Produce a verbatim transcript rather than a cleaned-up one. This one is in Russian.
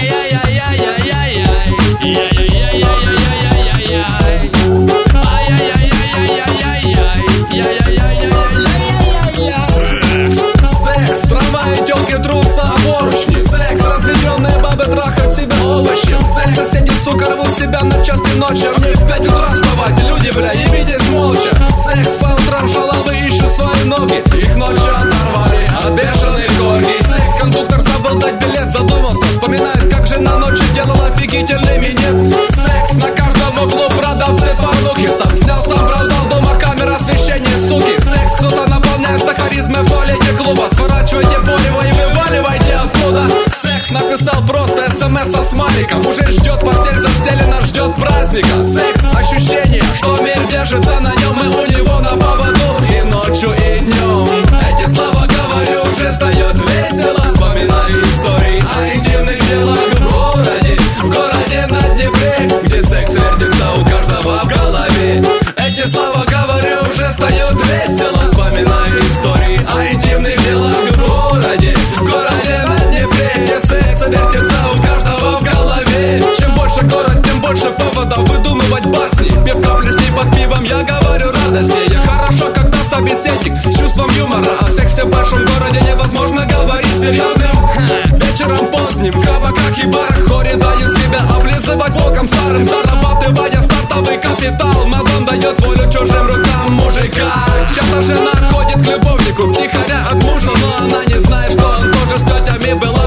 Секс, трамваи, тёлки трутся о поручни. Секс, разведённые бабы трахают себя овощем. Секс, соседи, сука, рвут себя на части ночи. Мне в пять утра вставать, люди, бля, явитесь молча. Секс, по утрам шалавы ищут свои ноги. Их ночью оторвали от бешеных корги. Секс, кондуктор забыл дать билет, задумался. Вспоминает, как жена ночью делала офигительный минет. Секс, на каждом углу продавцы порнухи. Сам снял, сам продал, дома камера освещения, суки. Секс, кто-то наполняется харизмой в туалете клуба. Сворачивайте полево и вываливайте оттуда. Секс, написал просто смс со смайликом. Уже ждет, постель застелена, ждет праздника. Секс, ощущение, что мир держится на нем, и у него на поводу и ночью, и днем. Эти слова говорю, уже встает весело. Вспоминаю истории о интимных делах в городе, в городе на Днепре, где секс вертится у каждого в голове. Эти слова говорю, уже встает весело. Вспоминаю истории о интимных делах в городе, в городе на Днепре, где секс вертится у каждого в голове. Чем больше город, тем больше поводов выдумывать басни. Пивка плесни под пивом, я говорю радостнее. Хорошо, когда собеседник с чувством юмора. О сексе в большом городе невозможно говорить серьезным. Вечером поздним в кабаках и барах хоре дают себя облизывать волком старым, зарабатывая стартовый капитал. Мадам дает волю чужим рукам мужика. Часто жена ходит к любовнику втихаря от мужа, но она не знает, что он тоже с тетями был